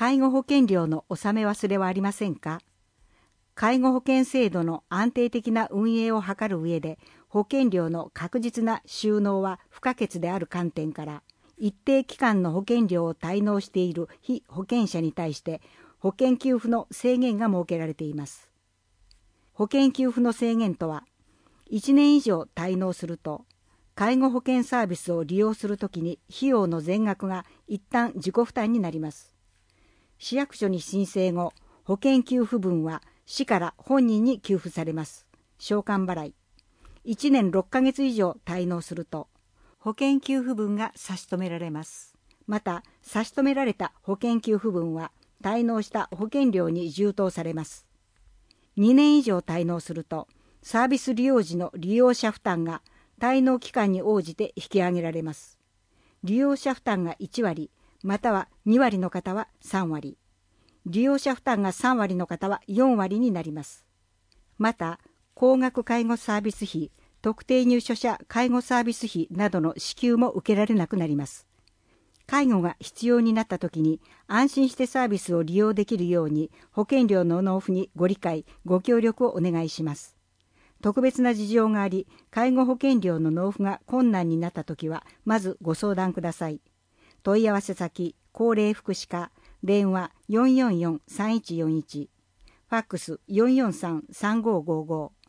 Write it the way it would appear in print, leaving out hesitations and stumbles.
介護保険料の納め忘れはありませんか？介護保険制度の安定的な運営を図る上で、保険料の確実な収納は不可欠である観点から、一定期間の保険料を滞納している被保険者に対して保険給付の制限が設けられています。保険給付の制限とは、1年以上滞納すると、介護保険サービスを利用するときに費用の全額が一旦自己負担になります。市役所に申請後、保険給付分は市から本人に給付されます。償還払い。1年6ヶ月以上滞納すると、保険給付分が差し止められます。また、差し止められた保険給付分は、滞納した保険料に充当されます。2年以上滞納すると、サービス利用時の利用者負担が滞納期間に応じて引き上げられます。利用者負担が1割、または2割の方は3割。利用者負担が3割の方は4割になります。また、高額介護サービス費、特定入所者介護サービス費などの支給も受けられなくなります。介護が必要になったときに安心してサービスを利用できるように保険料の納付にご理解、ご協力をお願いします。特別な事情があり、介護保険料の納付が困難になったときは、まずご相談ください。問い合わせ先、高齢福祉課、電話 444-3141、ファックス 443-3555